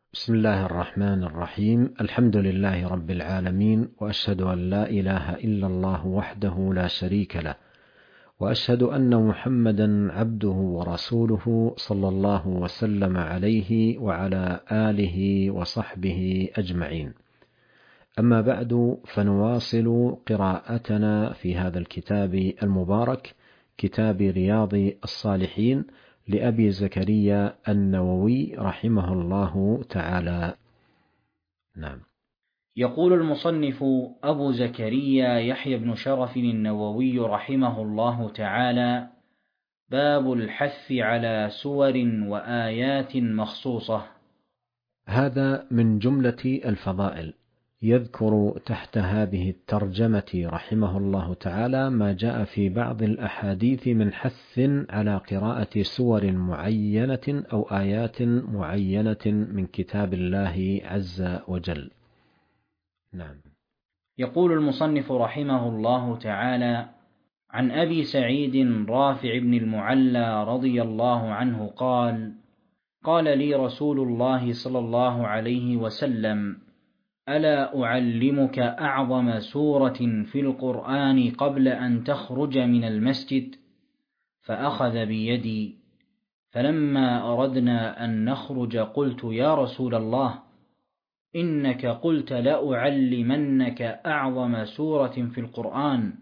بسم الله الرحمن الرحيم. الحمد لله رب العالمين، وأشهد أن لا إله إلا الله وحده لا شريك له، وأشهد أن محمدا عبده ورسوله صلى الله وسلم عليه وعلى آله وصحبه أجمعين. أما بعد، فنواصل قراءتنا في هذا الكتاب المبارك، كتاب رياض الصالحين لأبي زكريا النووي رحمه الله تعالى. نعم. يقول المصنف أبو زكريا يحيى بن شرف النووي رحمه الله تعالى: باب الحث على سور وآيات مخصوصة. هذا من جملة الفضائل. يذكر تحت هذه الترجمة رحمه الله تعالى ما جاء في بعض الأحاديث من حث على قراءة سور معينة أو آيات معينة من كتاب الله عز وجل. نعم. يقول المصنف رحمه الله تعالى: عن أبي سعيد رافع بن المعلى رضي الله عنه قال: قال لي رسول الله صلى الله عليه وسلم: ألا أعلمك أعظم سورة في القرآن قبل أن تخرج من المسجد؟ فأخذ بيدي، فلما أردنا أن نخرج قلت: يا رسول الله، إنك قلت لأعلمنك أعظم سورة في القرآن.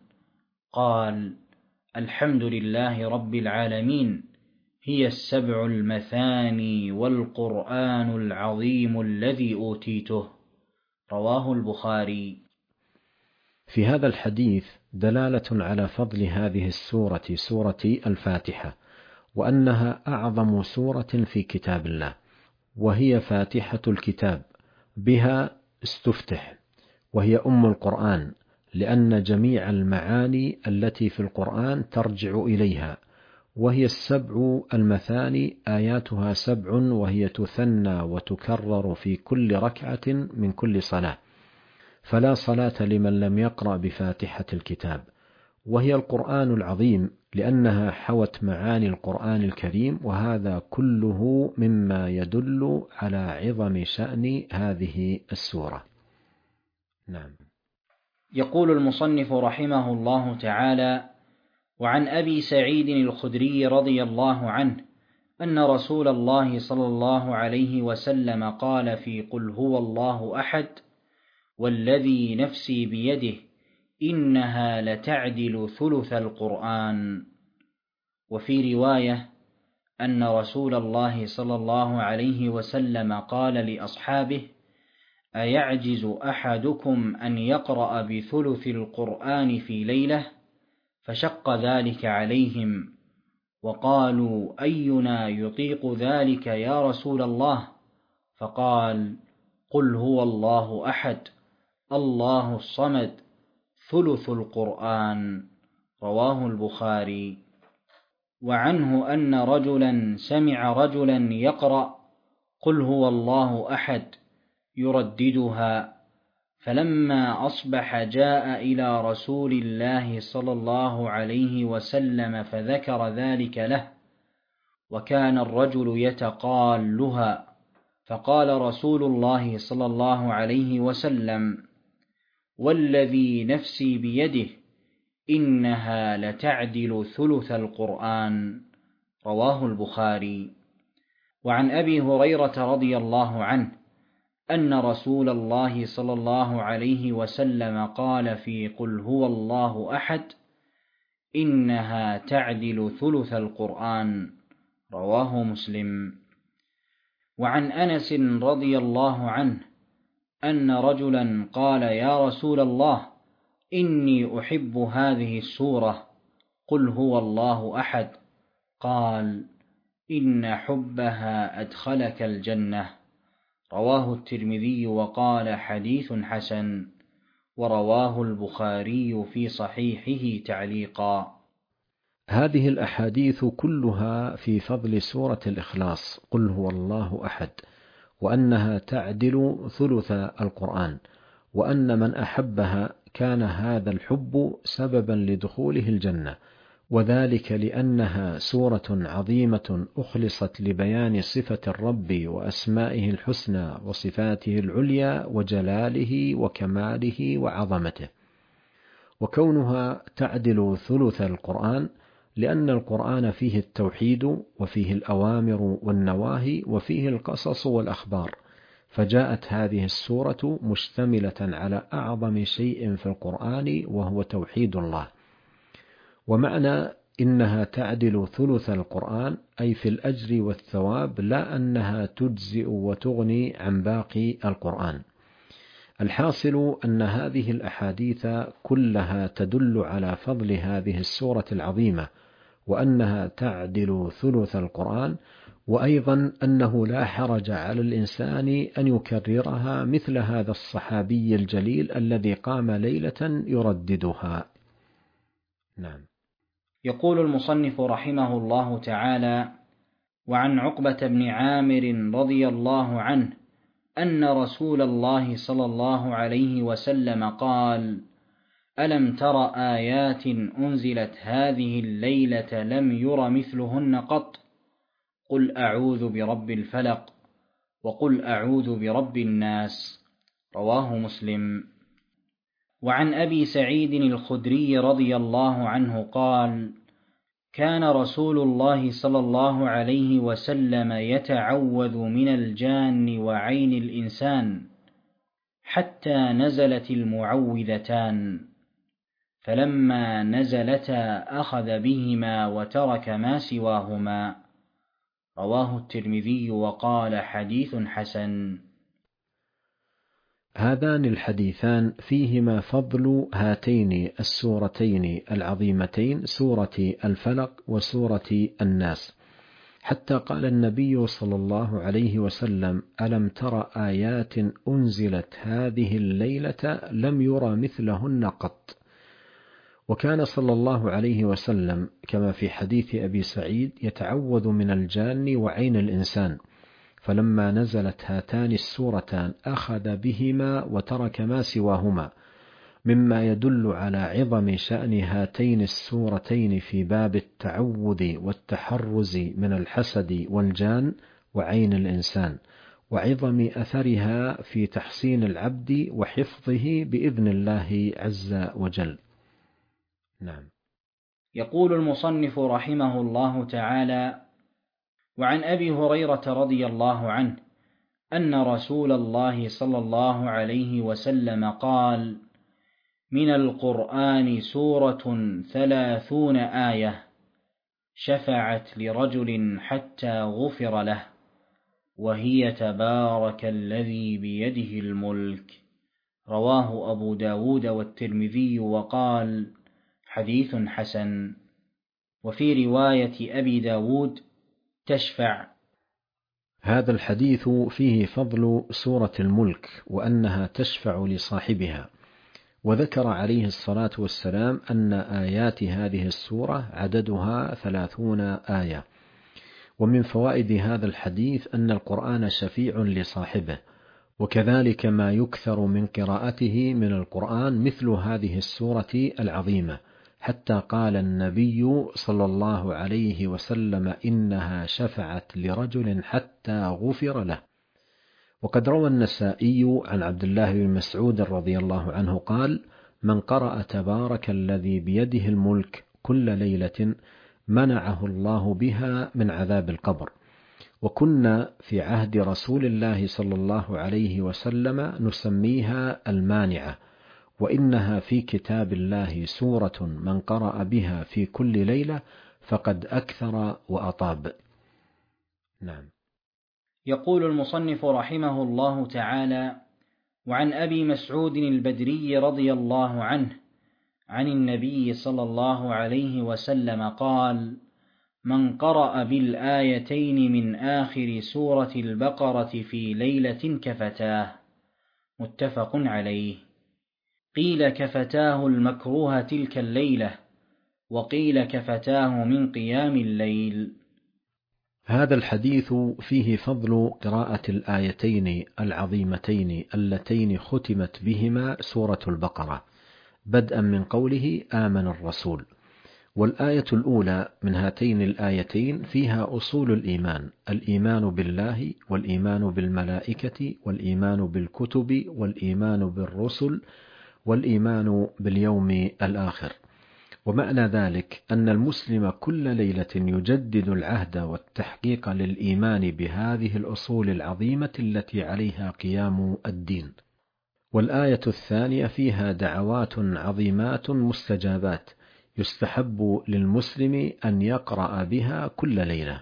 قال: الحمد لله رب العالمين، هي السبع المثاني والقرآن العظيم الذي أوتيته. رواه البخاري. في هذا الحديث دلالة على فضل هذه السورة، سورة الفاتحة، وأنها أعظم سورة في كتاب الله، وهي فاتحة الكتاب، بها استفتح، وهي أم القرآن، لأن جميع المعاني التي في القرآن ترجع إليها، وهي السبع المثاني، آياتها 7، وهي تثنى وتكرر في كل ركعة من كل صلاة، فلا صلاة لمن لم يقرأ بفاتحة الكتاب. وهي القرآن العظيم لأنها حوت معاني القرآن الكريم، وهذا كله مما يدل على عظم شأن هذه السورة. نعم. يقول المصنف رحمه الله تعالى: وعن أبي سعيد الخدري رضي الله عنه أن رسول الله صلى الله عليه وسلم قال في قل هو الله أحد: والذي نفسي بيده إنها لتعدل ثلث القرآن. وفي رواية أن رسول الله صلى الله عليه وسلم قال لأصحابه: أيعجز أحدكم أن يقرأ بثلث القرآن في ليلة؟ فشق ذلك عليهم، وقالوا: أينا يطيق ذلك يا رسول الله؟ فقال: قل هو الله أحد الله الصمد ثلث القرآن. رواه البخاري. وعنه أن رجلا سمع رجلا يقرأ قل هو الله أحد يرددها، فلما أصبح جاء إلى رسول الله صلى الله عليه وسلم فذكر ذلك له، وكان الرجل يتقالها، فقال رسول الله صلى الله عليه وسلم: والذي نفسي بيده إنها لتعدل ثلث القرآن. رواه البخاري. وعن أبي هريرة رضي الله عنه أن رسول الله صلى الله عليه وسلم قال في قل هو الله أحد: إنها تعدل ثلث القرآن. رواه مسلم. وعن أنس رضي الله عنه أن رجلا قال: يا رسول الله، إني أحب هذه السورة، قل هو الله أحد. قال: إن حبها أدخلك الجنة. رواه الترمذي وقال: حديث حسن. ورواه البخاري في صحيحه تعليقا. هذه الأحاديث كلها في فضل سورة الإخلاص، قل هو الله أحد، وأنها تعدل ثلث القرآن، وأن من أحبها كان هذا الحب سببا لدخوله الجنة، وذلك لأنها سورة عظيمة أخلصت لبيان صفة الرب وأسمائه الحسنى وصفاته العليا وجلاله وكماله وعظمته، وكونها تعدل ثلث القرآن لأن القرآن فيه التوحيد وفيه الأوامر والنواهي وفيه القصص والأخبار، فجاءت هذه السورة مشتملة على أعظم شيء في القرآن وهو توحيد الله. ومعنى إنها تعدل ثلث القرآن أي في الأجر والثواب، لا أنها تجزئ وتغني عن باقي القرآن. الحاصل أن هذه الأحاديث كلها تدل على فضل هذه السورة العظيمة، وأنها تعدل ثلث القرآن، وأيضا أنه لا حرج على الإنسان أن يكررها مثل هذا الصحابي الجليل الذي قام ليلة يرددها. نعم. يقول المصنف رحمه الله تعالى: وعن عقبة بن عامر رضي الله عنه أن رسول الله صلى الله عليه وسلم قال: ألم تر آيات أنزلت هذه الليلة لم ير مثلهن قط، قل أعوذ برب الفلق وقل أعوذ برب الناس، رواه مسلم. وعن أبي سعيد الخدري رضي الله عنه قال: كان رسول الله صلى الله عليه وسلم يتعوذ من الجان وعين الإنسان حتى نزلت المعوذتان، فلما نزلتا أخذ بهما وترك ما سواهما، رواه الترمذي وقال حديث حسن. هذان الحديثان فيهما فضل هاتين السورتين العظيمتين، سورة الفلق وسورة الناس، حتى قال النبي صلى الله عليه وسلم: ألم تر آيات أنزلت هذه الليلة لم يرى مثلهن قط. وكان صلى الله عليه وسلم كما في حديث أبي سعيد يتعوذ من الجان وعين الإنسان، فلما نزلت هاتان السورتان أخذ بهما وترك ما سواهما، مما يدل على عظم شأن هاتين السورتين في باب التعوذ والتحرز من الحسد والجان وعين الإنسان، وعظم أثرها في تحصين العبد وحفظه بإذن الله عز وجل. نعم. يقول المصنف رحمه الله تعالى: وعن أبي هريرة رضي الله عنه أن رسول الله صلى الله عليه وسلم قال: من القرآن سورة 30 آية شفعت لرجل حتى غفر له، وهي تبارك الذي بيده الملك، رواه أبو داود والترمذي وقال حديث حسن. وفي رواية أبي داود تشفع. هذا الحديث فيه فضل سورة الملك وأنها تشفع لصاحبها، وذكر عليه الصلاة والسلام أن آيات هذه السورة عددها 30 آية. ومن فوائد هذا الحديث أن القرآن شفيع لصاحبه، وكذلك ما يكثر من قراءته من القرآن مثل هذه السورة العظيمة، حتى قال النبي صلى الله عليه وسلم: إنها شفعت لرجل حتى غفر له. وقد روى النسائي عن عبد الله بن مسعود رضي الله عنه قال: من قرأ تبارك الذي بيده الملك كل ليلة منعه الله بها من عذاب القبر. وكنا في عهد رسول الله صلى الله عليه وسلم نسميها المانعة، وإنها في كتاب الله سورة من قرأ بها في كل ليلة فقد أكثر وأطاب. نعم. يقول المصنف رحمه الله تعالى: وعن أبي مسعود البدري رضي الله عنه عن النبي صلى الله عليه وسلم قال: من قرأ بالآيتين من آخر سورة البقرة في ليلة كفتاه، متفق عليه. قيل كفتاه المكروه تلك الليلة، وقيل كفتاه من قيام الليل. هذا الحديث فيه فضل قراءة الآيتين العظيمتين اللتين ختمت بهما سورة البقرة، بدءا من قوله آمن الرسول، والآية الأولى من هاتين الآيتين فيها أصول الإيمان: الإيمان بالله، والإيمان بالملائكة، والإيمان بالكتب، والإيمان بالرسل، والإيمان باليوم الآخر. ومعنى ذلك أن المسلم كل ليلة يجدد العهد والتحقيق للإيمان بهذه الأصول العظيمة التي عليها قيام الدين. والآية الثانية فيها دعوات عظيمات مستجابات يستحب للمسلم أن يقرأ بها كل ليلة.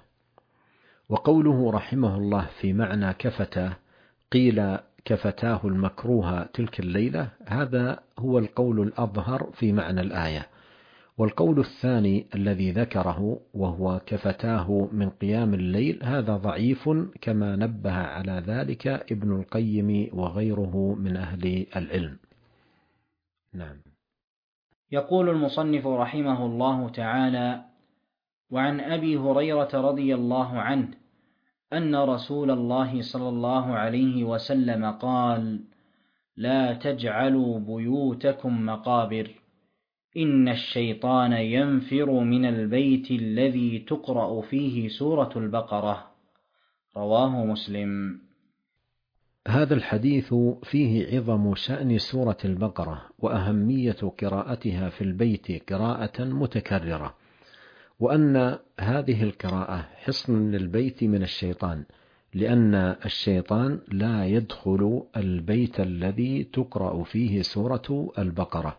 وقوله رحمه الله في معنى كفتاه، قيل كفتاه المكروه تلك الليلة، هذا هو القول الأظهر في معنى الآية. والقول الثاني الذي ذكره وهو كفتاه من قيام الليل، هذا ضعيف كما نبه على ذلك ابن القيم وغيره من أهل العلم. نعم. يقول المصنف رحمه الله تعالى: وعن أبي هريرة رضي الله عنه أن رسول الله صلى الله عليه وسلم قال: لا تجعلوا بيوتكم مقابر، إن الشيطان ينفر من البيت الذي تقرأ فيه سورة البقرة. رواه مسلم. هذا الحديث فيه عظم شأن سورة البقرة وأهمية قراءتها في البيت قراءة متكررة، وأن هذه القراءة حصن للبيت من الشيطان، لأن الشيطان لا يدخل البيت الذي تقرأ فيه سورة البقرة.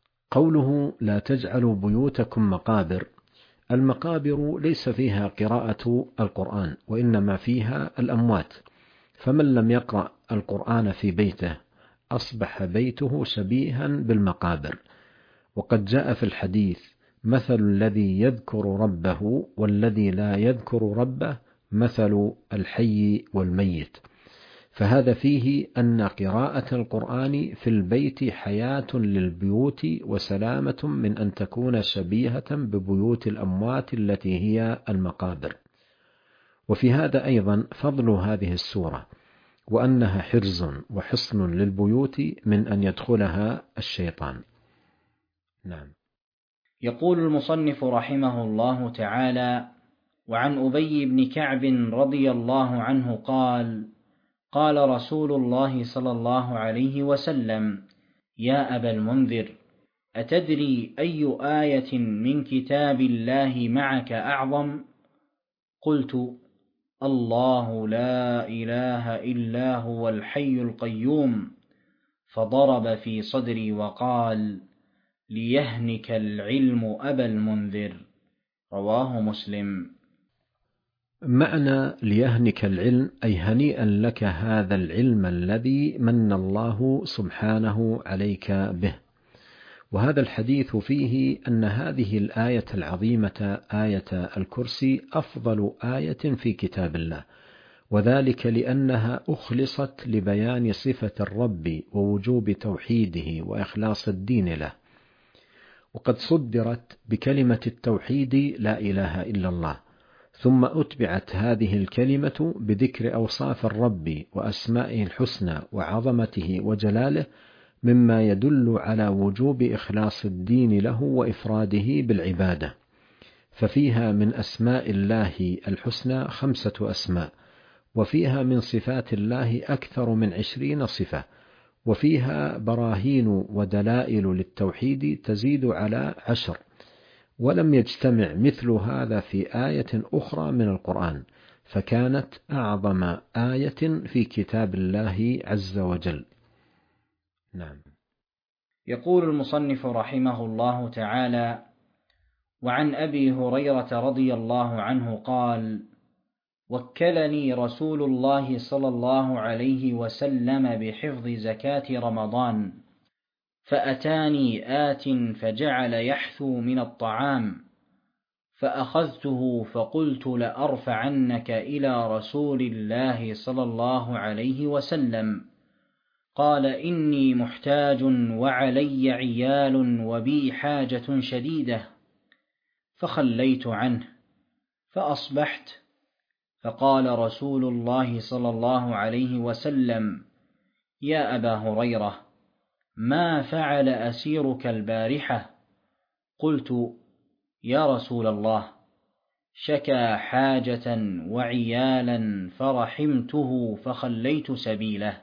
قوله لا تجعلوا بيوتكم مقابر، المقابر ليس فيها قراءة القرآن، وإنما فيها الأموات، فمن لم يقرأ القرآن في بيته أصبح بيته شبيها بالمقابر. وقد جاء في الحديث: مثل الذي يذكر ربه والذي لا يذكر ربه مثل الحي والميت. فهذا فيه أن قراءة القرآن في البيت حياة للبيوت وسلامة من أن تكون شبيهة ببيوت الأموات التي هي المقابر. وفي هذا أيضا فضل هذه السورة، وأنها حرز وحصن للبيوت من أن يدخلها الشيطان. نعم. يقول المصنف رحمه الله تعالى: وعن أبي بن كعب رضي الله عنه قال: قال رسول الله صلى الله عليه وسلم: يا أبا المنذر، أتدري أي آية من كتاب الله معك أعظم؟ قلت: الله لا إله إلا هو الحي القيوم. فضرب في صدري وقال: ليهنك العلم أبا المنذر. رواه مسلم. معنى ليهنك العلم أي هنيئا لك هذا العلم الذي من الله سبحانه عليك به. وهذا الحديث فيه أن هذه الآية العظيمة آية الكرسي أفضل آية في كتاب الله، وذلك لأنها أخلصت لبيان صفة الرب ووجوب توحيده وإخلاص الدين له. وقد صدرت بكلمة التوحيد لا إله إلا الله، ثم أتبعت هذه الكلمة بذكر أوصاف الرب وأسمائه الحسنى وعظمته وجلاله، مما يدل على وجوب إخلاص الدين له وإفراده بالعبادة. ففيها من أسماء الله الحسنى 5 أسماء، وفيها من صفات الله أكثر من 20 صفة، وفيها براهين ودلائل للتوحيد تزيد على 10، ولم يجتمع مثل هذا في آية أخرى من القرآن، فكانت أعظم آية في كتاب الله عز وجل. نعم. يقول المصنف رحمه الله تعالى: وعن أبي هريرة رضي الله عنه قال: وكلني رسول الله صلى الله عليه وسلم بحفظ زكاة رمضان، فأتاني آت فجعل يحثو من الطعام، فأخذته فقلت: لأرفعنك إلى رسول الله صلى الله عليه وسلم. قال: إني محتاج وعلي عيال وبي حاجة شديدة. فخليت عنه، فأصبحت، فقال رسول الله صلى الله عليه وسلم: يا أبا هريرة، ما فعل أسيرك البارحة؟ قلت: يا رسول الله، شكى حاجة وعيالا فرحمته فخليت سبيله.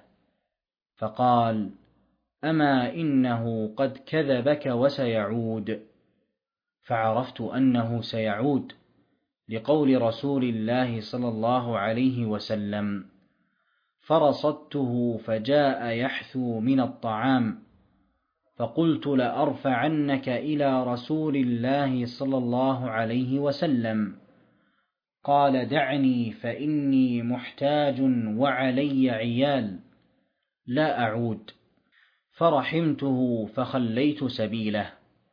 فقال: أما إنه قد كذبك وسيعود. فعرفت أنه سيعود لقول رسول الله صلى الله عليه وسلم: فرصدته فجاء يحثو من الطعام، فقلت لأرفعنك إلى رسول الله صلى الله عليه وسلم. قال: دعني فإني محتاج وعلي عيال، لا أعود. فرحمته فخليت سبيله.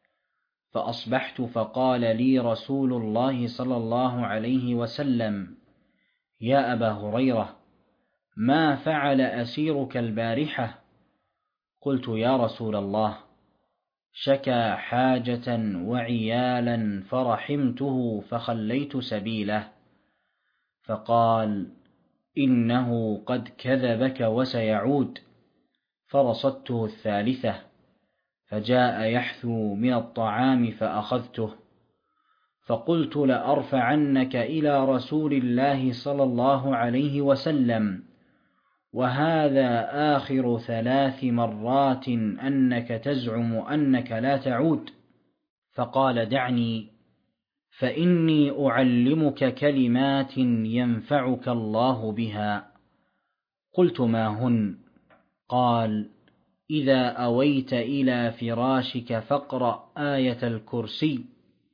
فأصبحت فقال لي رسول الله صلى الله عليه وسلم: يا أبا هريرة، ما فعل أسيرك البارحة؟ قلت: يا رسول الله، شكى حاجة وعيالا فرحمته فخليت سبيله. فقال: إنه قد كذبك وسيعود. فرصدته الثالثة، فجاء يحثو من الطعام فأخذته. فقلت لأرفعنك إلى رسول الله صلى الله عليه وسلم، وهذا آخر 3 مرات أنك تزعم أنك لا تعود. فقال: دعني فإني أعلمك كلمات ينفعك الله بها. قلت: ما هن؟ قال: إذا أويت إلى فراشك فاقرأ آية الكرسي،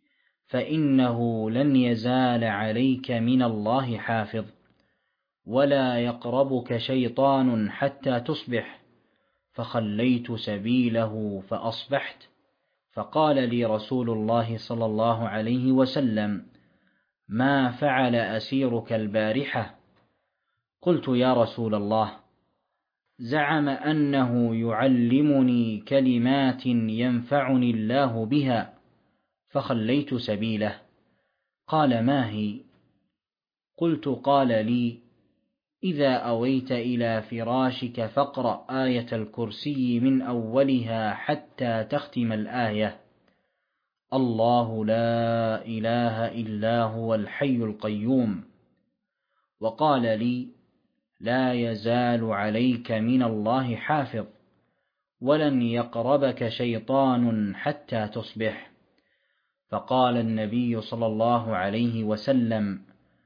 فإنه لن يزال عليك من الله حافظ، ولا يقربك شيطان حتى تصبح. فخليت سبيله فأصبحت. فقال لي رسول الله صلى الله عليه وسلم: ما فعل أسيرك البارحة؟ قلت: يا رسول الله، زعم أنه يعلمني كلمات ينفعني الله بها، فخليت سبيله. قال: ما هي؟ قلت: قال لي: إذا أويت إلى فراشك فاقرأ آية الكرسي من أولها حتى تختم الآية: الله لا إله إلا هو الحي القيوم. وقال لي: لا يزال عليك من الله حافظ، ولن يقربك شيطان حتى تصبح. فقال النبي صلى الله عليه وسلم: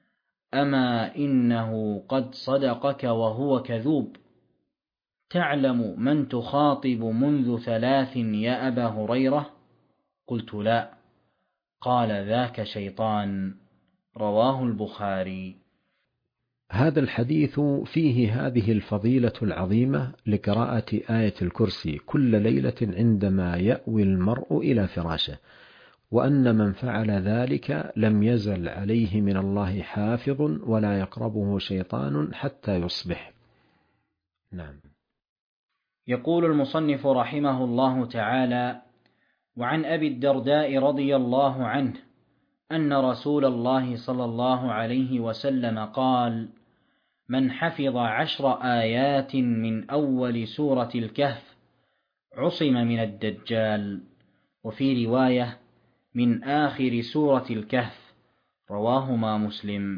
أما إنه قد صدقك وهو كذوب. تعلم من تخاطب منذ 3 يا أبا هريرة؟ قلت: لا. قال: ذاك شيطان. رواه البخاري. هذا الحديث فيه هذه الفضيلة العظيمة لقراءة آية الكرسي كل ليلة عندما يأوي المرء إلى فراشه، وأن من فعل ذلك لم يزل عليه من الله حافظ ولا يقربه شيطان حتى يصبح. نعم. يقول المصنف رحمه الله تعالى: وعن أبي الدرداء رضي الله عنه أن رسول الله صلى الله عليه وسلم قال: من حفظ 10 آيات من أول سورة الكهف عصم من الدجال. وفي رواية: من آخر سورة الكهف. رواهما مسلم.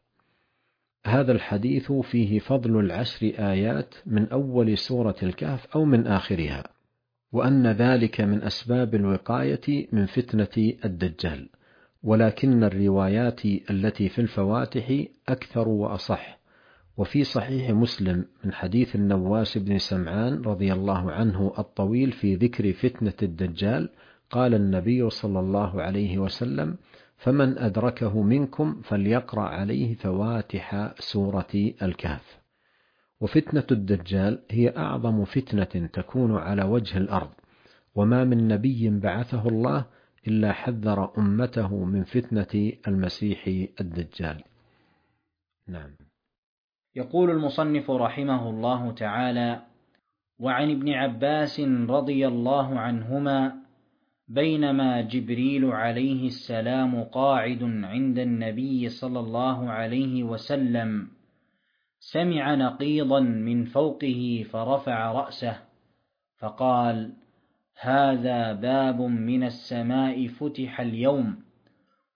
هذا الحديث فيه فضل 10 آيات من أول سورة الكهف أو من آخرها، وأن ذلك من أسباب الوقاية من فتنة الدجال، ولكن الروايات التي في الفواتح أكثر وأصح. وفي صحيح مسلم من حديث النواس بن سمعان رضي الله عنه الطويل في ذكر فتنة الدجال، قال النبي صلى الله عليه وسلم: فمن أدركه منكم فليقرأ عليه فواتح سورة الكهف. وفتنة الدجال هي أعظم فتنة تكون على وجه الأرض، وما من نبي بعثه الله إلا حذر أمته من فتنة المسيح الدجال. نعم. يقول المصنف رحمه الله تعالى: وعن ابن عباس رضي الله عنهما: بينما جبريل عليه السلام قاعد عند النبي صلى الله عليه وسلم سمع نقيضا من فوقه فرفع رأسه فقال: هذا باب من السماء فتح اليوم.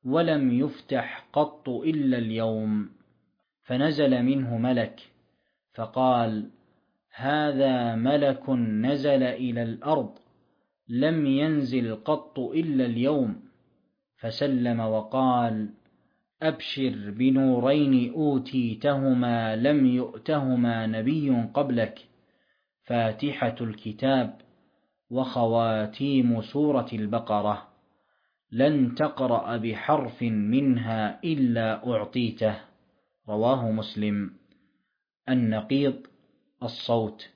ولم يفتح قط إلا اليوم، فنزل منه ملك فقال: هذا ملك نزل إلى الأرض لم ينزل قط إلا اليوم، فسلم وقال: أبشر بنورين أوتيتهما لم يؤتهما نبي قبلك، فاتحة الكتاب وخواتيم سورة البقرة، لن تقرأ بحرف منها إلا أعطيته. رواه مسلم. النقيض الصوت.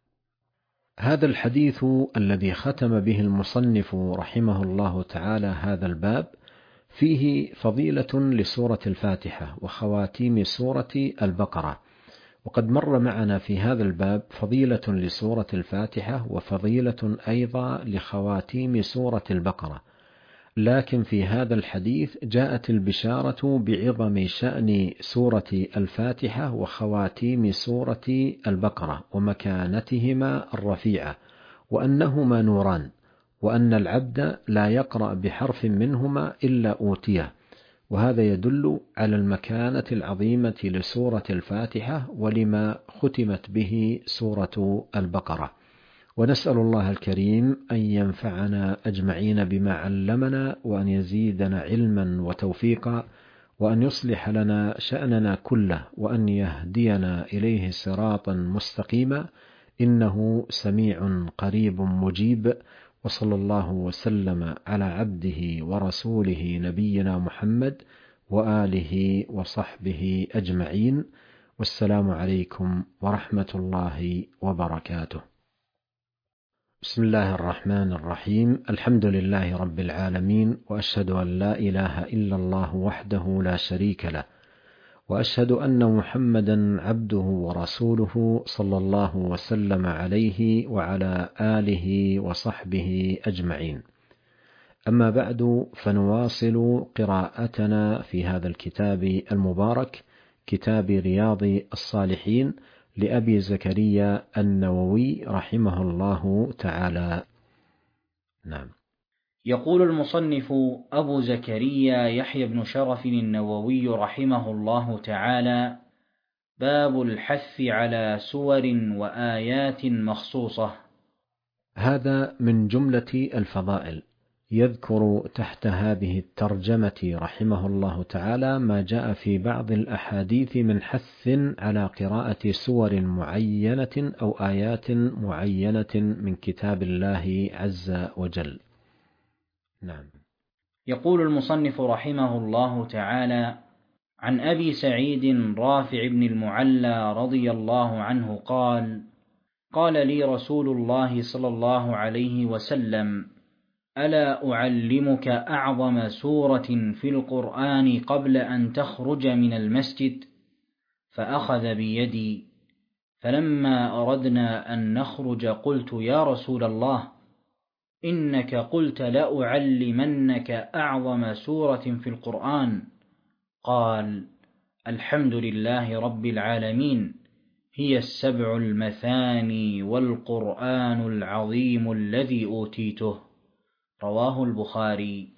هذا الحديث الذي ختم به المصنف رحمه الله تعالى هذا الباب فيه فضيلة لسورة الفاتحة وخواتيم سورة البقرة، وقد مر معنا في هذا الباب فضيلة لسورة الفاتحة وفضيلة أيضا لخواتيم سورة البقرة، لكن في هذا الحديث جاءت البشارة بعظم شأن سورة الفاتحة وخواتيم سورة البقرة ومكانتهما الرفيعة، وأنهما نوران، وأن العبد لا يقرأ بحرف منهما إلا أوتيه، وهذا يدل على المكانة العظيمة لسورة الفاتحة ولما ختمت به سورة البقرة. ونسأل الله الكريم أن ينفعنا أجمعين بما علمنا، وأن يزيدنا علما وتوفيقا، وأن يصلح لنا شأننا كله، وأن يهدينا إليه صراطا مستقيما، إنه سميع قريب مجيب. وصلى الله وسلم على عبده ورسوله نبينا محمد وآله وصحبه أجمعين، والسلام عليكم ورحمة الله وبركاته. بسم الله الرحمن الرحيم. الحمد لله رب العالمين، وأشهد أن لا إله إلا الله وحده لا شريك له، وأشهد أن محمدا عبده ورسوله صلى الله وسلم عليه وعلى آله وصحبه أجمعين. أما بعد، فنواصل قراءتنا في هذا الكتاب المبارك، كتاب رياض الصالحين لأبي زكريا النووي رحمه الله تعالى. نعم. يقول المصنف أبو زكريا يحيى بن شرف النووي رحمه الله تعالى: باب الحث على سور وآيات مخصوصة. هذا من جملة الفضائل. يذكر تحت هذه الترجمة رحمه الله تعالى ما جاء في بعض الأحاديث من حث على قراءة سور معينة أو آيات معينة من كتاب الله عز وجل. نعم. يقول المصنف رحمه الله تعالى: عن أبي سعيد رافع بن المعلى رضي الله عنه قال: قال لي رسول الله صلى الله عليه وسلم: ألا أعلمك أعظم سورة في القرآن قبل أن تخرج من المسجد؟ فأخذ بيدي، فلما أردنا أن نخرج قلت: يا رسول الله، إنك قلت لأعلمنك أعظم سورة في القرآن. قال: الحمد لله رب العالمين، هي السبع المثاني والقرآن العظيم الذي أوتيته. رواه البخاري.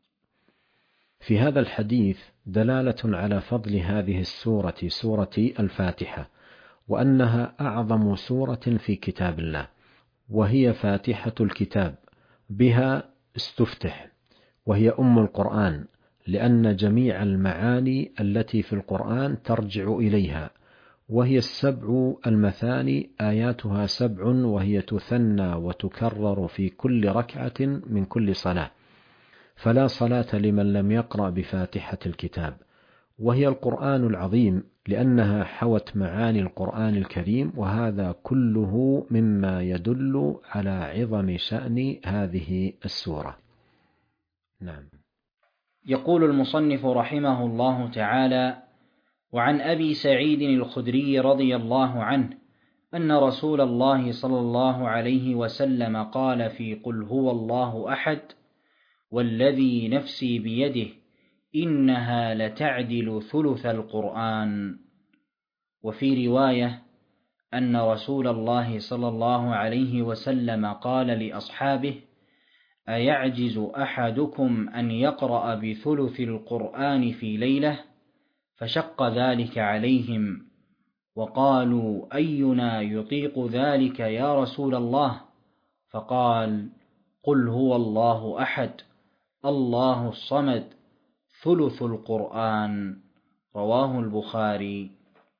في هذا الحديث دلالة على فضل هذه السورة، سورة الفاتحة، وأنها أعظم سورة في كتاب الله، وهي فاتحة الكتاب، بها استفتح، وهي أم القرآن، لأن جميع المعاني التي في القرآن ترجع إليها، وهي السبع المثاني، آياتها 7، وهي تثنى وتكرر في كل ركعة من كل صلاة، فلا صلاة لمن لم يقرأ بفاتحة الكتاب. وهي القرآن العظيم لأنها حوت معاني القرآن الكريم، وهذا كله مما يدل على عظم شأن هذه السورة. نعم. يقول المصنف رحمه الله تعالى: وعن أبي سعيد الخدري رضي الله عنه أن رسول الله صلى الله عليه وسلم قال في قل هو الله أحد: والذي نفسي بيده إنها لتعدل ثلث القرآن. وفي رواية أن رسول الله صلى الله عليه وسلم قال لأصحابه: أيعجز أحدكم أن يقرأ بثلث القرآن في ليلة؟ فشق ذلك عليهم، وقالوا أينا يطيق ذلك يا رسول الله؟ فقال: قل هو الله أحد الله الصمد ثلث القرآن. رواه البخاري.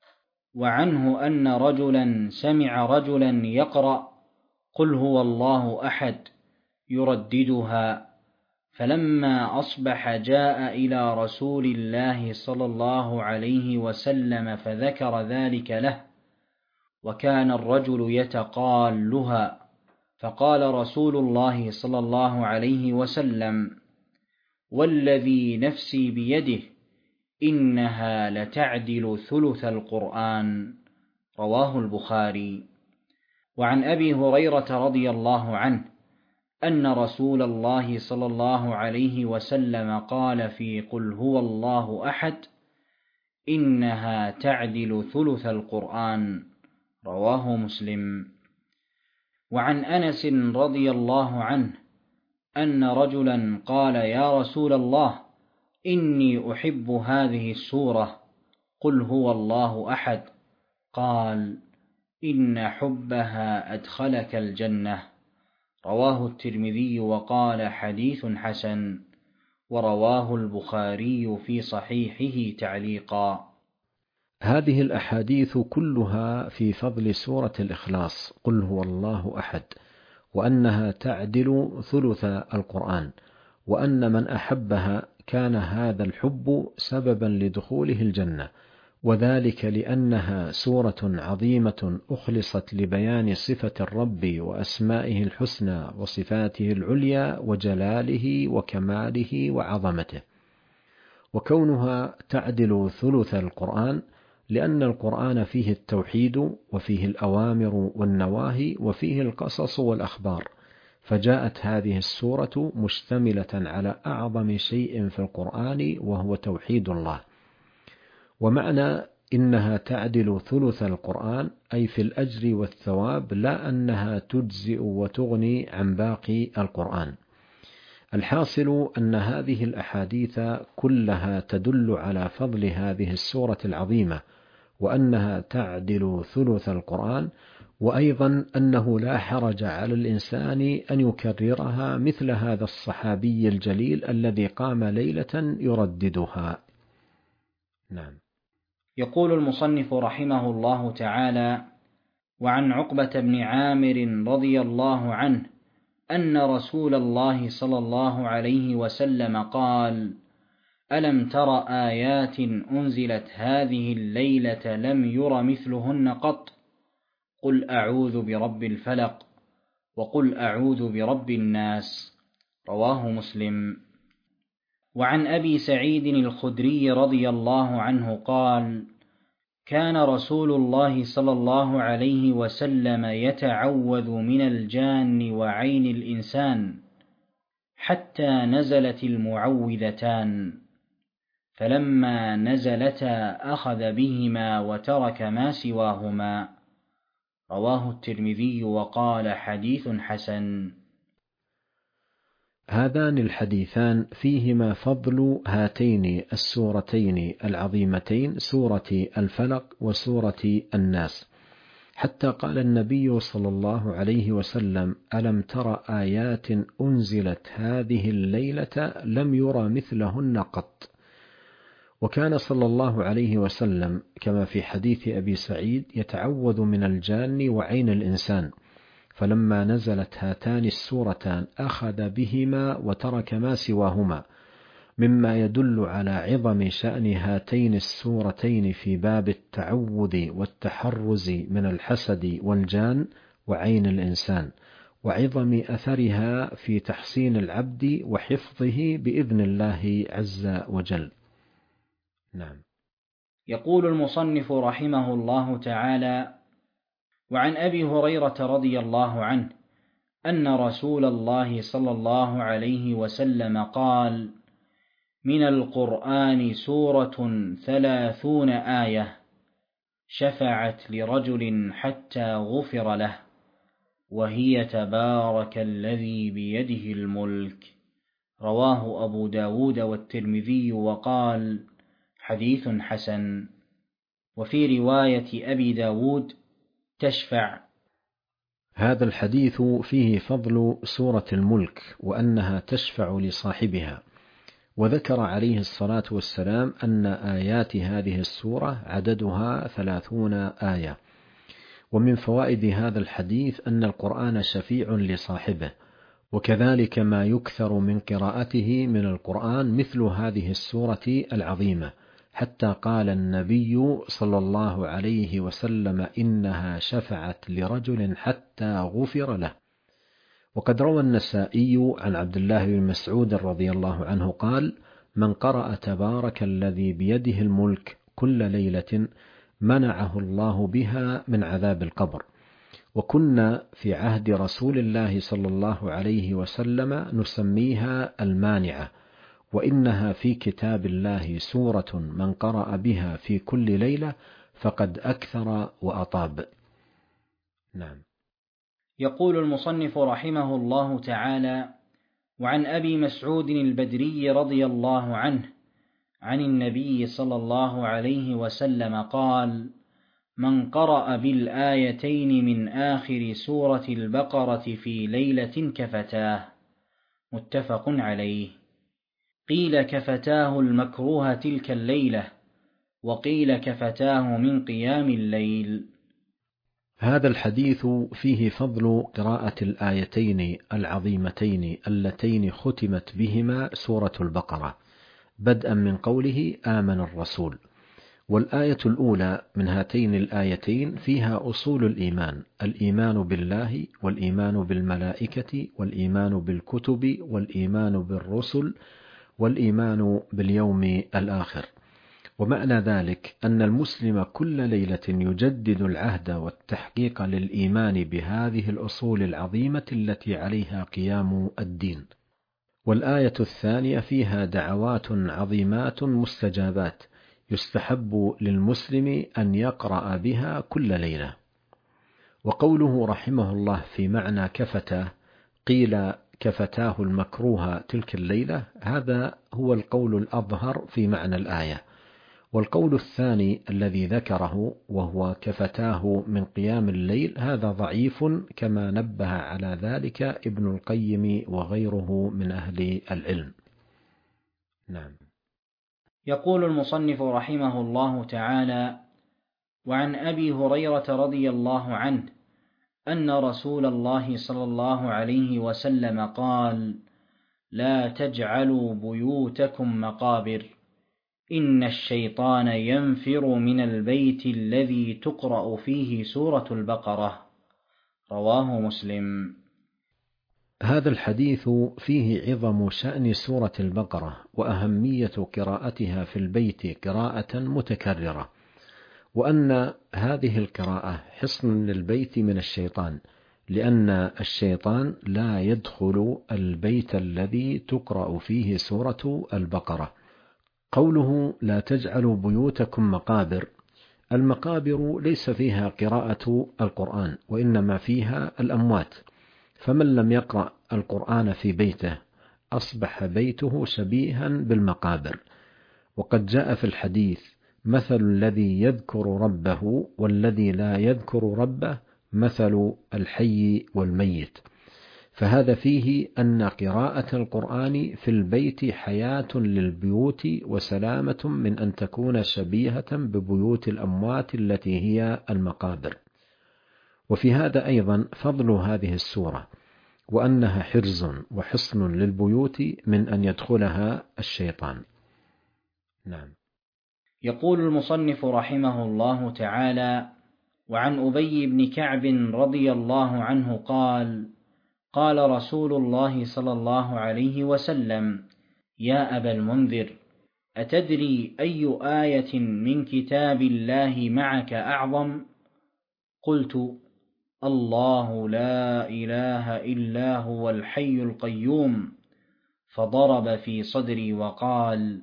وعنه أن رجلا سمع رجلا يقرأ قل هو الله أحد يرددها، فلما أصبح جاء إلى رسول الله صلى الله عليه وسلم فذكر ذلك له، وكان الرجل يتقالها، فقال رسول الله صلى الله عليه وسلم: والذي نفسي بيده إنها لتعدل ثلث القرآن. رواه البخاري. وعن أبي هريرة رضي الله عنه أن رسول الله صلى الله عليه وسلم قال في قل هو الله أحد: إنها تعدل ثلث القرآن. رواه مسلم. وعن أنس رضي الله عنه أن رجلا قال: يا رسول الله، إني أحب هذه السورة قل هو الله أحد. قال: إن حبها أدخلك الجنة. رواه الترمذي وقال: حديث حسن. ورواه البخاري في صحيحه تعليقا. هذه الأحاديث كلها في فضل سورة الإخلاص قل هو الله أحد، وأنها تعدل ثلث القرآن، وأن من أحبها كان هذا الحب سببا لدخوله الجنة، وذلك لأنها سورة عظيمة أخلصت لبيان صفة الرب وأسمائه الحسنى وصفاته العليا وجلاله وكماله وعظمته. وكونها تعدل ثلث القرآن لأن القرآن فيه التوحيد وفيه الأوامر والنواهي وفيه القصص والأخبار، فجاءت هذه السورة مشتملة على أعظم شيء في القرآن وهو توحيد الله. ومعنى إنها تعدل ثلث القرآن أي في الأجر والثواب، لا أنها تجزئ وتغني عن باقي القرآن. الحاصل أن هذه الأحاديث كلها تدل على فضل هذه السورة العظيمة، وأنها تعدل ثلث القرآن، وأيضا أنه لا حرج على الإنسان أن يكررها مثل هذا الصحابي الجليل الذي قام ليلة يرددها. نعم. يقول المصنف رحمه الله تعالى: وعن عقبة بن عامر رضي الله عنه أن رسول الله صلى الله عليه وسلم قال: ألم تر آيات أنزلت هذه الليلة لم ير مثلهن قط؟ قل أعوذ برب الفلق، وقل أعوذ برب الناس. رواه مسلم. وعن أبي سعيد الخدري رضي الله عنه قال: كان رسول الله صلى الله عليه وسلم يتعوذ من الجان وعين الإنسان حتى نزلت المعوذتان، فلما نزلتا أخذ بهما وترك ما سواهما. رواه الترمذي وقال: حديث حسن. هذان الحديثان فيهما فضل هاتين السورتين العظيمتين، سورة الفلق وسورة الناس، حتى قال النبي صلى الله عليه وسلم: ألم تر آيات أنزلت هذه الليلة لم يرى مثلهن قط. وكان صلى الله عليه وسلم كما في حديث أبي سعيد يتعوذ من الجان وعين الإنسان، فلما نزلت هاتان السورتان أخذ بهما وترك ما سواهما، مما يدل على عظم شأن هاتين السورتين في باب التعوذ والتحرز من الحسد والجان وعين الإنسان، وعظم أثرها في تحصين العبد وحفظه بإذن الله عز وجل. نعم. يقول المصنف رحمه الله تعالى: وعن أبي هريرة رضي الله عنه أن رسول الله صلى الله عليه وسلم قال: من القرآن سورة 30 آية شفعت لرجل حتى غفر له. وهي تبارك الذي بيده الملك. رواه أبو داود والترمذي وقال حديث حسن. وفي رواية أبي داود تشفع. هذا الحديث فيه فضل سورة الملك وأنها تشفع لصاحبها. وذكر عليه الصلاة والسلام أن آيات هذه السورة عددها 30 آية. ومن فوائد هذا الحديث أن القرآن شفيع لصاحبه، وكذلك ما يكثر من قراءته من القرآن مثل هذه السورة العظيمة، حتى قال النبي صلى الله عليه وسلم إنها شفعت لرجل حتى غفر له. وقد روى النسائي عن عبد الله بن مسعود رضي الله عنه قال: من قرأ تبارك الذي بيده الملك كل ليلة منعه الله بها من عذاب القبر. وكنا في عهد رسول الله صلى الله عليه وسلم نسميها المانعة، وإنها في كتاب الله سورة من قرأ بها في كل ليلة فقد أكثر وأطاب. نعم. يقول المصنف رحمه الله تعالى: وعن أبي مسعود البدري رضي الله عنه عن النبي صلى الله عليه وسلم قال: من قرأ بالآيتين من آخر سورة البقرة في ليلة كفتاه. متفق عليه. قيل كفتاه المكروه تلك الليلة، وقيل كفتاه من قيام الليل. هذا الحديث فيه فضل قراءة الآيتين العظيمتين اللتين ختمت بهما سورة البقرة، بدءا من قوله آمن الرسول. والآية الأولى من هاتين الآيتين فيها أصول الإيمان: الإيمان بالله، والإيمان بالملائكة، والإيمان بالكتب، والإيمان بالرسل، والإيمان باليوم الآخر. ومعنى ذلك أن المسلم كل ليلة يجدد العهد والتحقيق للإيمان بهذه الأصول العظيمة التي عليها قيام الدين. والآية الثانية فيها دعوات عظيمات مستجابات يستحب للمسلم أن يقرأ بها كل ليلة. وقوله رحمه الله في معنى كفتاه، قيل كفتاه المكروه تلك الليلة، هذا هو القول الأظهر في معنى الآية. والقول الثاني الذي ذكره وهو كفتاه من قيام الليل هذا ضعيف، كما نبه على ذلك ابن القيم وغيره من أهل العلم. نعم. يقول المصنف رحمه الله تعالى: وعن أبي هريرة رضي الله عنه أن رسول الله صلى الله عليه وسلم قال: لا تجعلوا بيوتكم مقابر، إن الشيطان ينفر من البيت الذي تقرأ فيه سورة البقرة. رواه مسلم. هذا الحديث فيه عظم شأن سورة البقرة وأهمية قراءتها في البيت قراءة متكررة، وأن هذه القراءة حصن للبيت من الشيطان، لأن الشيطان لا يدخل البيت الذي تقرأ فيه سورة البقرة. قوله لا تجعلوا بيوتكم مقابر، المقابر ليس فيها قراءة القرآن، وإنما فيها الأموات، فمن لم يقرأ القرآن في بيته أصبح بيته شبيها بالمقابر. وقد جاء في الحديث: مثل الذي يذكر ربه والذي لا يذكر ربه مثل الحي والميت. فهذا فيه أن قراءة القرآن في البيت حياة للبيوت وسلامة من أن تكون شبيهة ببيوت الأموات التي هي المقابر. وفي هذا أيضا فضل هذه السورة، وأنها حرز وحصن للبيوت من أن يدخلها الشيطان. نعم. يقول المصنف رحمه الله تعالى: وعن أبي بن كعب رضي الله عنه قال: قال رسول الله صلى الله عليه وسلم: يا أبا المنذر، أتدري أي آية من كتاب الله معك أعظم؟ قلت: الله لا إله إلا هو الحي القيوم. فضرب في صدري وقال: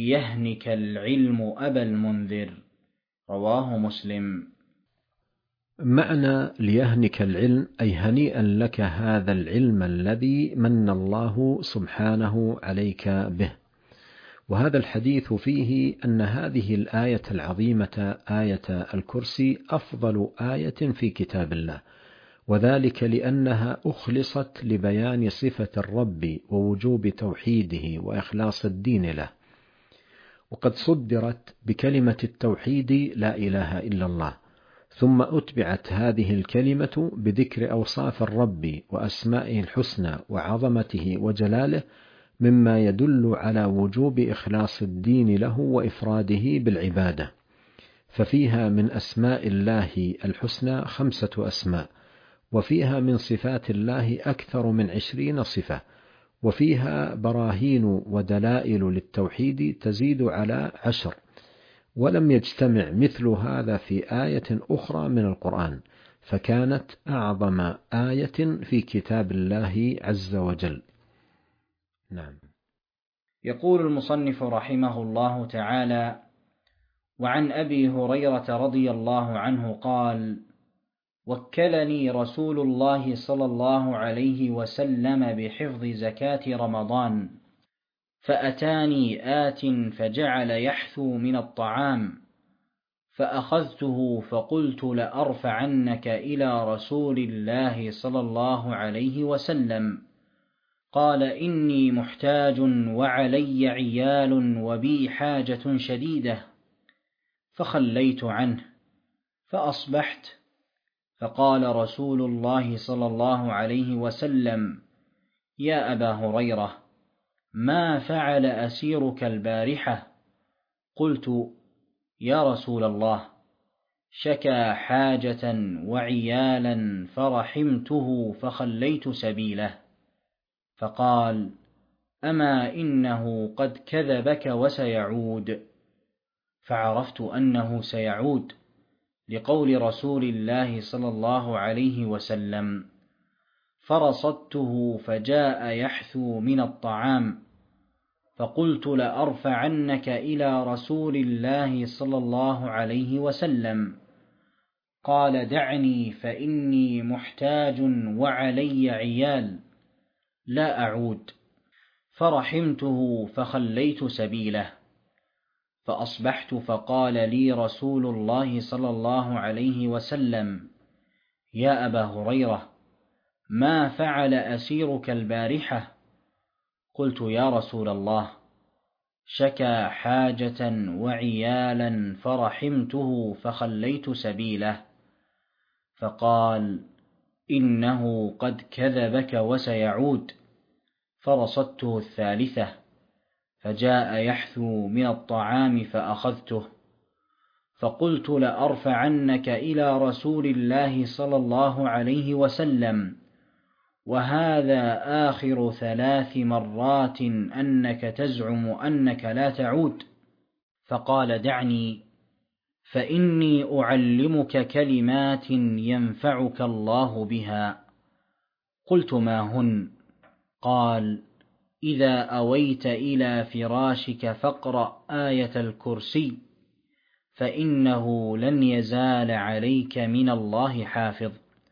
ليهنك العلم أبا المنذر. رواه مسلم. معنى ليهنك العلم أي هنيئا لك هذا العلم الذي من الله سبحانه عليك به. وهذا الحديث فيه أن هذه الآية العظيمة آية الكرسي أفضل آية في كتاب الله، وذلك لأنها أخلصت لبيان صفة الرب ووجوب توحيده وإخلاص الدين له، وقد صدرت بكلمة التوحيد لا إله إلا الله، ثم أتبعت هذه الكلمة بذكر أوصاف الرب وأسمائه الحسنى وعظمته وجلاله، مما يدل على وجوب إخلاص الدين له وإفراده بالعبادة. ففيها من أسماء الله الحسنى 5 أسماء، وفيها من صفات الله أكثر من 20 صفة، وفيها براهين ودلائل للتوحيد تزيد على 10، ولم يجتمع مثل هذا في آية أخرى من القرآن، فكانت أعظم آية في كتاب الله عز وجل. نعم. يقول المصنف رحمه الله تعالى: وعن أبي هريرة رضي الله عنه قال: وكلني رسول الله صلى الله عليه وسلم بحفظ زكاة رمضان، فأتاني آت فجعل يحثو من الطعام، فأخذته فقلت لأرفعنك إلى رسول الله صلى الله عليه وسلم. قال: إني محتاج وعلي عيال وبي حاجة شديدة، فخليت عنه فأصبحت، فقال رسول الله صلى الله عليه وسلم: يا أبا هريرة، ما فعل أسيرك البارحة؟ قلت: يا رسول الله، شكى حاجة وعيالا فرحمته فخليت سبيله. فقال: أما إنه قد كذبك وسيعود. فعرفت أنه سيعود لقول رسول الله صلى الله عليه وسلم، فرصدته فجاء يحثو من الطعام، فقلت لأرفعنك إلى رسول الله صلى الله عليه وسلم. قال: دعني فإني محتاج وعلي عيال، لا أعود. فرحمته فخليت سبيله. فأصبحت فقال لي رسول الله صلى الله عليه وسلم: يا أبا هريرة، ما فعل أسيرك البارحة؟ قلت: يا رسول الله، شكى حاجة وعيالا فرحمته فخليت سبيله. فقال: إنه قد كذبك وسيعود. فرصدته الثالثة، فجاء يحثو من الطعام فأخذته، فقلت لأرفعنك إلى رسول الله صلى الله عليه وسلم، وهذا آخر 3 مرات أنك تزعم أنك لا تعود. فقال: دعني فإني أعلمك كلمات ينفعك الله بها. قلت: ما هن؟ قال: إذا أويت إلى فراشك فاقرأ آية الكرسي، فإنه لن يزال عليك من الله حافظ،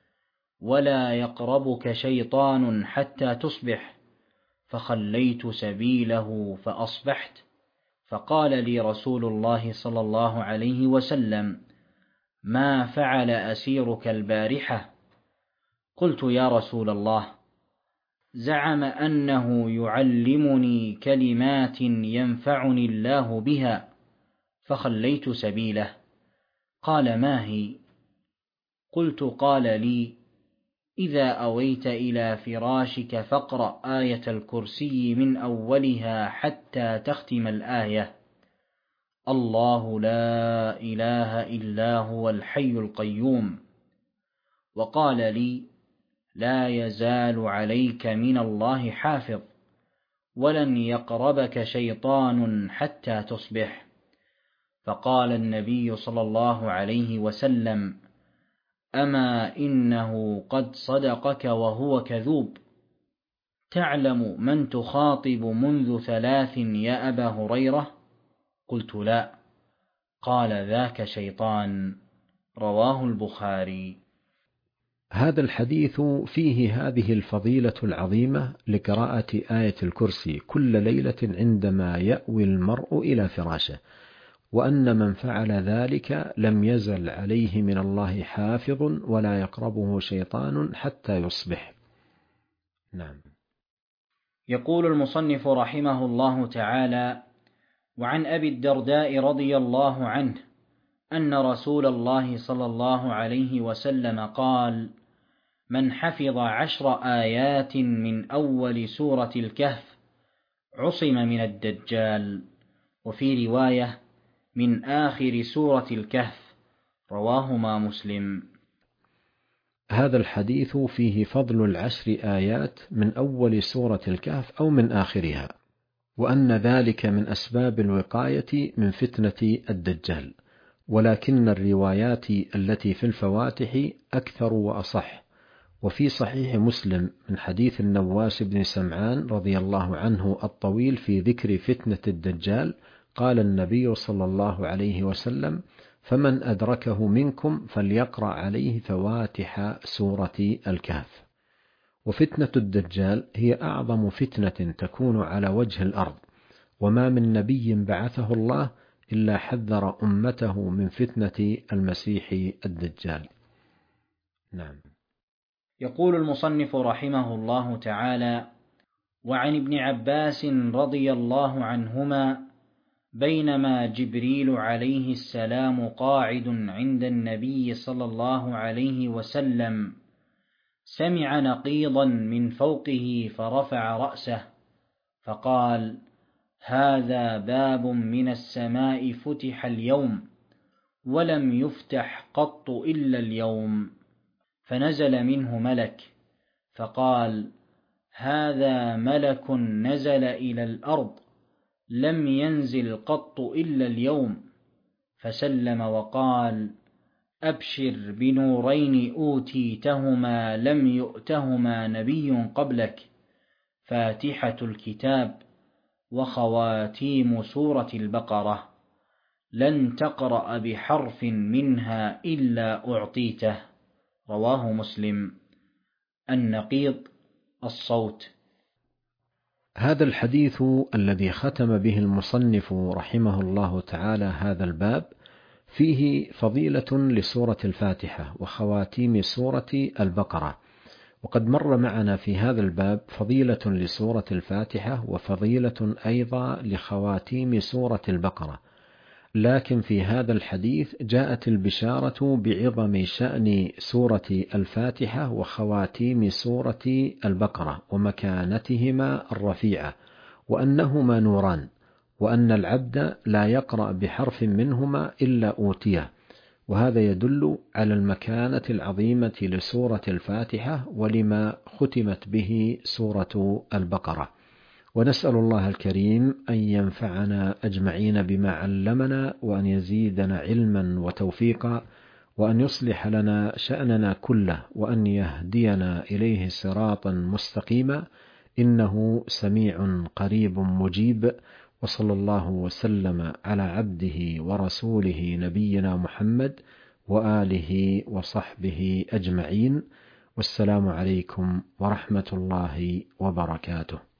ولا يقربك شيطان حتى تصبح. فخليت سبيله فأصبحت، فقال لي رسول الله صلى الله عليه وسلم: ما فعل أسيرك البارحة؟ قلت: يا رسول الله، زعم أنه يعلمني كلمات ينفعني الله بها، فخليت سبيله. قال: ما هي؟ قلت: قال لي: إذا أويت إلى فراشك فاقرأ آية الكرسي من أولها حتى تختم الآية: الله لا إله إلا هو الحي القيوم. وقال لي: لا يزال عليك من الله حافظ، ولن يقربك شيطان حتى تصبح. فقال النبي صلى الله عليه وسلم: أما إنه قد صدقك وهو كذوب. تعلم من تخاطب منذ 3 يا أبا هريرة؟ قلت: لا. قال: ذاك شيطان. رواه البخاري. هذا الحديث فيه هذه الفضيلة العظيمة لقراءة آية الكرسي كل ليلة عندما يأوي المرء إلى فراشه، وأن من فعل ذلك لم يزل عليه من الله حافظ ولا يقربه شيطان حتى يصبح. نعم. يقول المصنف رحمه الله تعالى: وعن أبي الدرداء رضي الله عنه أن رسول الله صلى الله عليه وسلم قال: من حفظ 10 آيات من أول سورة الكهف عصم من الدجال، وفي رواية من آخر سورة الكهف، رواهما مسلم. هذا الحديث فيه فضل 10 آيات من أول سورة الكهف أو من آخرها، وأن ذلك من أسباب الوقاية من فتنة الدجال، ولكن الروايات التي في الفواتح أكثر وأصح. وفي صحيح مسلم من حديث النواس بن سمعان رضي الله عنه الطويل في ذكر فتنة الدجال، قال النبي صلى الله عليه وسلم: فمن أدركه منكم فليقرأ عليه فواتح سورة الكهف. وفتنة الدجال هي أعظم فتنة تكون على وجه الأرض، وما من نبي بعثه الله إلا حذر أمته من فتنة المسيح الدجال. نعم. يقول المصنف رحمه الله تعالى: وعن ابن عباس رضي الله عنهما بينما جبريل عليه السلام قاعد عند النبي صلى الله عليه وسلم سمع نقيضا من فوقه فرفع رأسه فقال: هذا باب من السماء فتح اليوم ولم يفتح قط إلا اليوم. فنزل منه ملك فقال: هذا ملك نزل إلى الأرض لم ينزل قط إلا اليوم. فسلم وقال: أبشر بنورين أوتيتهما لم يؤتهما نبي قبلك، فاتحة الكتاب وخواتيم سورة البقرة، لن تقرأ بحرف منها إلا أعطيته. رواه مسلم. النقيض الصوت. هذا الحديث الذي ختم به المصنف رحمه الله تعالى هذا الباب فيه فضيلة لسورة الفاتحة وخواتيم سورة البقرة، وقد مر معنا في هذا الباب فضيلة لسورة الفاتحة وفضيلة أيضا لخواتيم سورة البقرة، لكن في هذا الحديث جاءت البشارة بعظم شأن سورة الفاتحة وخواتيم سورة البقرة ومكانتهما الرفيعة، وأنهما نوران، وأن العبد لا يقرأ بحرف منهما إلا أوتيه، وهذا يدل على المكانة العظيمة لسورة الفاتحة ولما ختمت به سورة البقرة. ونسأل الله الكريم أن ينفعنا أجمعين بما علمنا، وأن يزيدنا علما وتوفيقا، وأن يصلح لنا شأننا كله، وأن يهدينا إليه صراطا مستقيما، إنه سميع قريب مجيب. وصلى الله وسلم على عبده ورسوله نبينا محمد وآله وصحبه أجمعين، والسلام عليكم ورحمة الله وبركاته.